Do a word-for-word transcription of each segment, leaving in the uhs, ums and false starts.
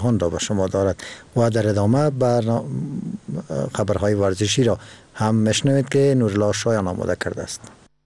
را به شما دارد و در ادامه برنامه خبرهای ورزشی را هم میشنوید که نورالله شایان آماده کرده است.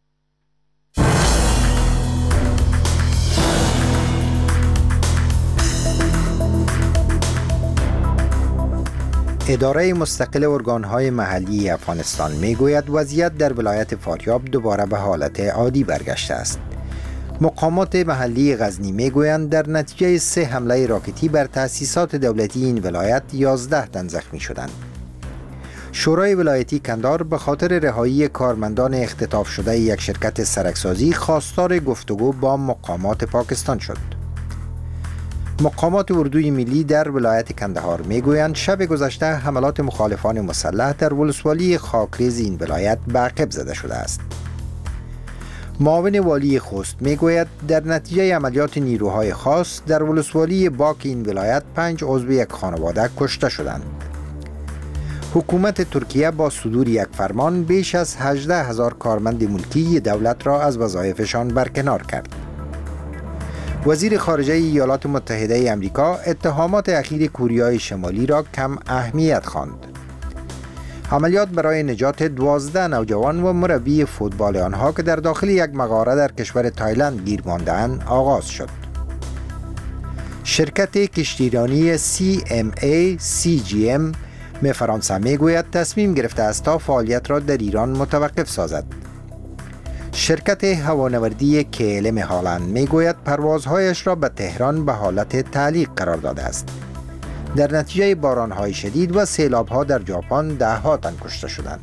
اداره مستقل ارگان‌های محلی افغانستان میگوید وضعیت در ولایت فاریاب دوباره به حالت عادی برگشته است. مقامات محلی غزنی میگویند در نتیجه سه حمله راکتی بر تأسیسات دولتی این ولایت یازده تن زخمی شدند. شورای ولایتی کندهار به خاطر رهایی کارمندان اختطاف شده یک شرکت سرکسازی خواستار گفتگو با مقامات پاکستان شد. مقامات اردوی ملی در ولایت کندهار میگویند شب گذشته حملات مخالفان مسلح در ولسوالی خاکریز این ولایت به عقب زده شده است. معاون والی خوست میگوید در نتیجه عملیات نیروهای خاص در ولسوالی باک این ولایت پنج عضو یک خانواده کشته شدند. حکومت ترکیه با صدور یک فرمان بیش از هجده هزار کارمند ملکی دولت را از وظایفشان برکنار کرد. وزیر خارجه ایالات متحده آمریکا اتهامات اخیر کوریای شمالی را کم اهمیت خواند. عملیات برای نجات دوازده نوجوان و مربی فوتبال آنها که در داخل یک مغاره در کشور تایلند گیر مانده‌اند آغاز شد. شرکت کشتیرانی سی ام ای سی جی ام می فرانسه میگوید تصمیم گرفته است تا فعالیت را در ایران متوقف سازد. شرکت هوانوردی کی ال ام هالند میگوید پروازهایش را به تهران به حالت تعلیق قرار داده است. در نتیجه بارانهای شدید و سیلابها در ژاپن ده ها تن کشته شدند.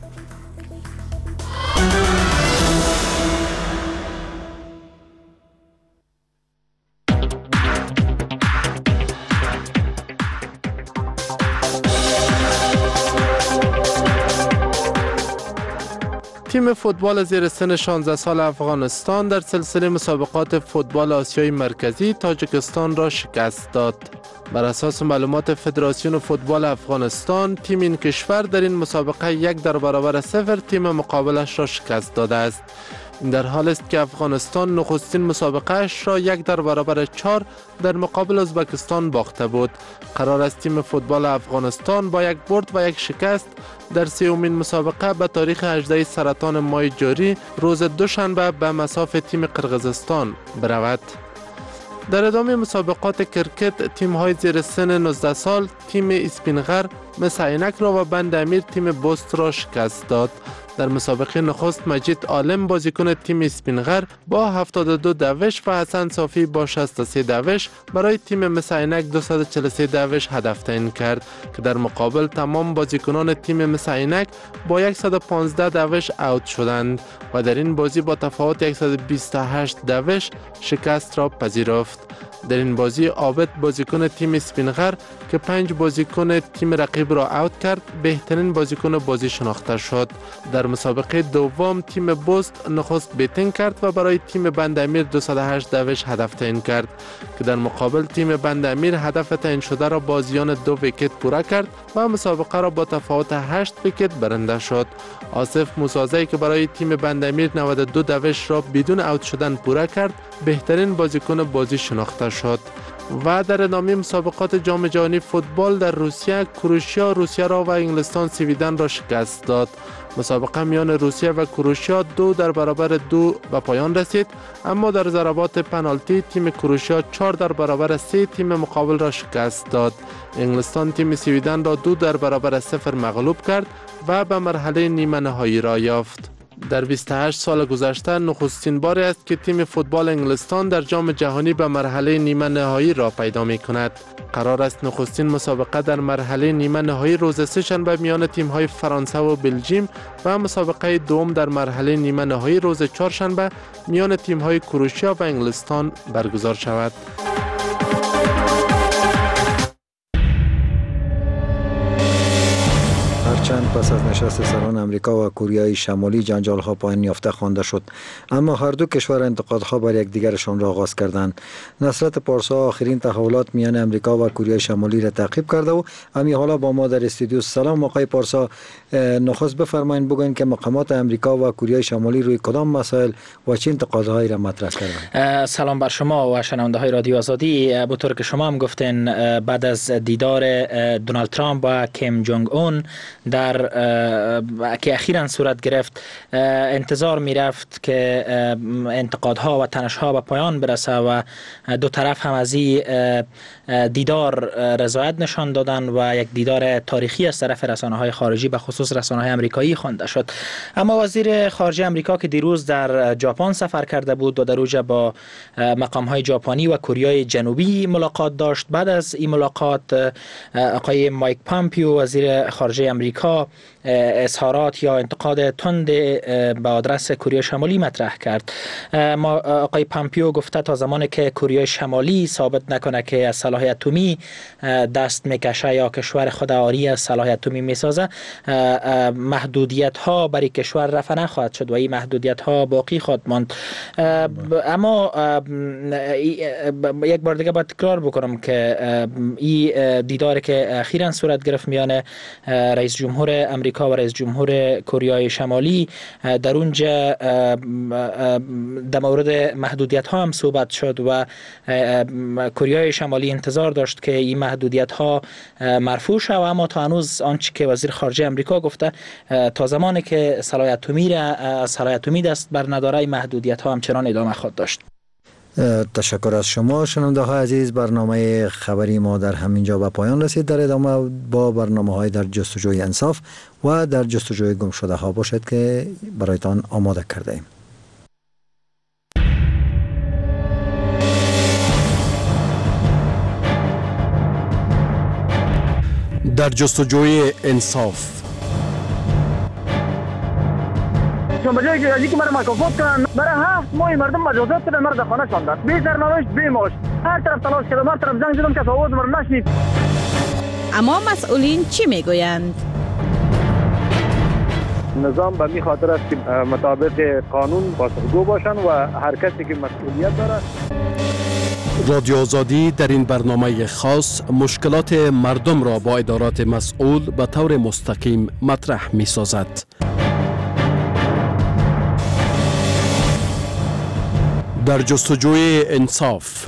تیم فوتبال زیر سن شانزده سال افغانستان در سلسله مسابقات فوتبال آسیای مرکزی تاجیکستان را شکست داد. بر اساس معلومات فدراسیون فوتبال افغانستان، تیم این کشور در این مسابقه یک در برابر صفر تیم مقابلش را شکست داده است. این در حال است که افغانستان نخستین مسابقه اش را یک در برابر چهار در مقابل ازبکستان باخته بود. قرار است تیم فوتبال افغانستان با یک برد و یک شکست در سومین مسابقه به تاریخ هجدهم سرطان ماه جاری روز دوشنبه به مصاف تیم قرقیزستان برود. در ادامه مسابقات کرکت، تیم های زیر سن نوزده سال تیم اسپینغر مس عینک را و بند امیر تیم بست را شکست داد. در مسابقه نخست مجید عالم بازیکن تیم اسپینغر با هفتاد و دو دوش و حسن صافی با شصت و سه دوش برای تیم مس عینک دویست و چهل و سه دوش هدف تعیین کرد که در مقابل تمام بازیکنان تیم مس عینک با صد و پانزده دوش اوت شدند و در این بازی با تفاوت صد و بیست و هشت دوش شکست را پذیرفت. در این بازی عابد بازیکن تیم اسپینغر که پنج بازیکن تیم رقیب را اوت کرد بهترین بازیکن بازی شناخته شد. در مسابقه دوم تیم بست نخست بیتینگ کرد و برای تیم بند امیر دویست و هشت دوش هدف تعیین کرد که در مقابل تیم بند امیر هدف تعیین شده را با زیان دو ویکت پوره کرد و مسابقه را با تفاوت هشت ویکت برنده شد. آصف موسازی که برای تیم بند امیر نود و دو دوش را بدون اوت شدن پوره کرد بهترین بازیکن بازی شناخته شد. و در ادامه مسابقات جام جهانی فوتبال در روسیه، کروشیا روسیه را و انگلستان سویدن را شکست داد. مسابقه میان روسیه و کروشیا دو در برابر دو به پایان رسید، اما در ضربات پنالتی تیم کروشیا چهار در برابر سه تیم مقابل را شکست داد. انگلستان تیم سویدن را دو در برابر صفر مغلوب کرد و به مرحله نیمه نهایی را یافت. در بیست و هشت سال گذشته نخستین بار است که تیم فوتبال انگلستان در جام جهانی به مرحله نیمه نهایی را پیدا می کند. قرار است نخستین مسابقه در مرحله نیمه نهایی روز سه شنبه میان تیم های فرانسه و بلژیم و مسابقه دوم در مرحله نیمه نهایی روز چهارشنبه میان تیم های کروشیا و انگلستان برگزار شود. هرچند به پس از نشست سران امریکا و کره شمالی جنجال ها پایان یافته خوانده شد، اما هر دو کشور انتقادها بر یکدیگرشان را آغاز کردند. نصرت پارسا آخرین تحولات میان امریکا و کره شمالی را تعقیب کرده و همین حالا با ما در استودیو. سلام آقای پارسا، نخست بفرمایید بگوین که مقامات امریکا و کره شمالی روی کدام مسائل و چه انتقادهایی را مطرح کردند؟ سلام بر شما و شنونده های رادیو آزادی. به طور که شما هم گفتین، بعد از دیدار دونالد ترامپ و کیم جونگ اون در که اخیراً صورت گرفت، انتظار می رفت که انتقادها و تنشها به پایان برسه و دو طرف هم از این دیدار رضایت نشان دادن و یک دیدار تاریخی از طرف رسانه‌های خارجی به خصوص رسانه‌های آمریکایی خوانده شد. اما وزیر خارجه آمریکا که دیروز در ژاپن سفر کرده بود و در اوجه با مقام‌های ژاپنی و کره جنوبی ملاقات داشت، بعد از این ملاقات آقای مایک پامپیو وزیر خارجه آمریکا اظهارات یا انتقاد تند به آدرس کره شمالی مطرح کرد. ما آقای پامپیو گفته تا زمانی که کره شمالی ثابت نکنه که از سلاح اتمی دست میکشه یا کشور خود آری از سلاح اتمی میسازه، محدودیت ها برای کشور رفع نخواهد شد و این محدودیت ها باقی خواهد ماند. اما یک بار دیگه باید تکرار بکنم که این دیداری که اخیراً صورت گرفت میان رئیس جمهور آمریکا و رئیس جمهور کره شمالی، در اونجا در مورد محدودیت ها هم صحبت شد و کره شمالی انتظار داشت که این محدودیت ها مرفوع شود، اما تا هنوز آنچه که وزیر خارجه آمریکا گفته، تا زمانی که سلاح اتمی را سلاح اتمی دست بر نداره، این محدودیت ها همچنان ادامه خواهد داشت. تشکر از شما شنونده های عزیز. برنامه خبری ما در همینجا به پایان رسید. در ادامه با برنامه های در جستجوی انصاف و در جستجوی گم شده ها باشد که برایتان آماده کرده ایم. در جستجوی انصاف. چون بجای که ازی که مرا مکافات کنن، برای هفت ماه مردم مجازات کردن، مرا در خانه شاندن، بی سرنوشت بی معاش، هر طرف تلاش کردم، هر طرف زنگ زدم که آواز مرا نشنید. اما مسئولین چی میگویند؟ نظام به می خاطر است که مطابق قانون پاسخگو باشن و هر کسی که مسئولیت داره. رادیو آزادی در این برنامه خاص مشکلات مردم را با ادارات مسئول به طور مستقیم مطرح می سازد. در جستجوی انصاف.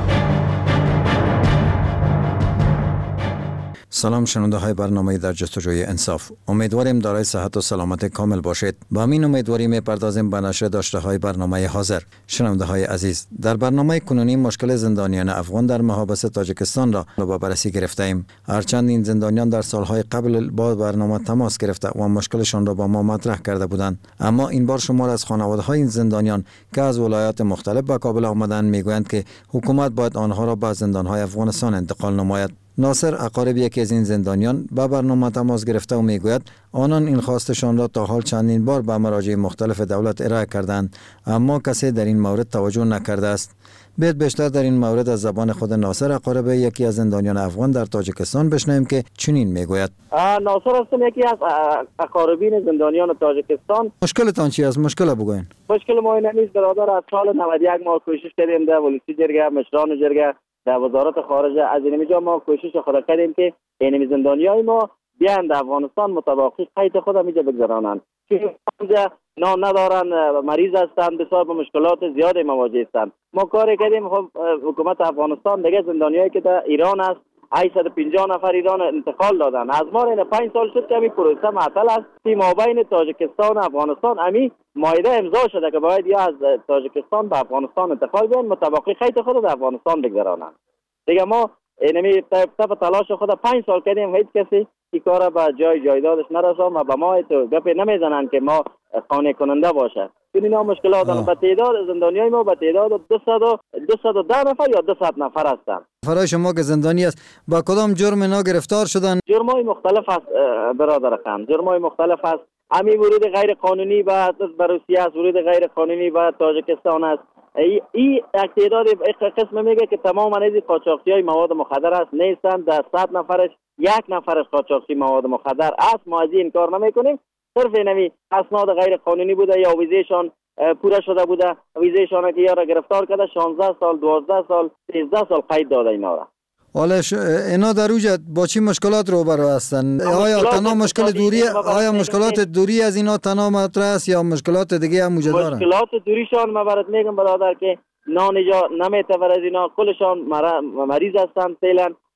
سلام شنونده های برنامه در جستجوی انصاف. امیدواریم دارای صحت و سلامت کامل باشید. با همین امیدواری میپردازیم به نشر داشته های برنامه حاضر. شنونده های عزیز، در برنامه کنونی مشکل زندانیان افغان در محابس تاجیکستان را با بررسی گرفته ایم. هرچند این زندانیان در سالهای قبل با برنامه تماس گرفته و مشکلشان را با ما مطرح کرده بودند، اما این بار شمار از خانواده های این زندانیان که از ولایات مختلف به کابل آمدند میگویند که حکومت باید آنها را به زندان های افغانستان انتقال نماید. ناصر اقارب یکی از این زندانیان با برنامه تماس گرفته و میگوید آنان این خواستشان را تا حال چندین بار به مراجع مختلف دولت ارائه کردند، اما کسی در این مورد توجه نکرده است. بیت بیشتر در این مورد از زبان خود ناصر اقارب یکی از زندانیان افغان در تاجیکستان بشنویم که چنین میگوید. ناصر هستم، یکی از اقاربین زندانیان تاجیکستان. مشکلتان چی است؟ مشکل بگوین. مشکل ما این نیست برادر، از سال نود و یک ما کوشش کردیم در ولسی جرگه مشران جرگه در وزارت خارجه، از این میجا ما کوشش خود کردیم که این زندانیای ما بیان در افغانستان مطابق قید خود میجا بگذرانند، چون اینجا نان ندارن، مریض هستند، بسیار با مشکلات زیادی مواجه هستند. ما کار کردیم، خب حکومت افغانستان دیگه زندانیایی که در ایران است هشتصد و پنجاه نفر ایران انتقال دادن. از ما این پنج سال شد که همین پروسه معطل است. فی مابین تاجیکستان و افغانستان همین معاهده امضا شده که باید یا از تاجیکستان به افغانستان انتقال بیان، مطابق قید خود در افغانستان بگذرانند. دیگه ما اینمی طرف تلاش خود پنج سال کردیم، هیچ کسی این کار به جای جایدادش نرساند و به ما تو گپی نمیزنن که ما قانع کننده باشه. چون اینا مشکلات دارن. به تعداد زندانیای ما به تعداد دویست و ده نفر یا دویست نفر هستند. فرای شما که زندانی است با کدام جرم اینا گرفتار شدن؟ جرمای مختلف است برادر خان، جرمای مختلف است. همین ورود غیر قانونی به روسیه است، ورود غیر قانونی به تاجیکستان است. ای ای تعداد قسم میگه که تمام از قاچاقچیای مواد مخدر است نیستند، در صد نفرش یک نفرش قاچاقچی مواد مخدر است. ما از این کار نمیکنیم. صرف اینمی اسناد غیر قانونی بوده یا ویزهشان پوره شده بوده، ویزهشان که یا را گرفتار کرده شانزده سال، دوازده سال، سیزده سال قید داده اینا را. حالا ش... اینا در اوجه با چی مشکلات روبرو هستند؟ آیا تنها مشکل دوری آیا مشکلات دوری از اینا تنها مطرح است یا مشکلات دیگه هم موجود دارند؟ مشکلات دوریشان ما برات میگم برادر که نان جا نمیتونه از اینا، کلشان مریض هستند فعلا